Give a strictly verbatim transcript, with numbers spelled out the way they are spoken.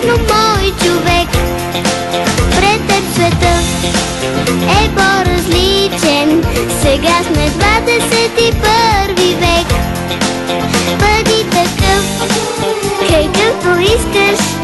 вечно мой човек. Пред теб света е по-различен. Сега сме двадесет и първи век. Бъди такъв, какъвто искаш.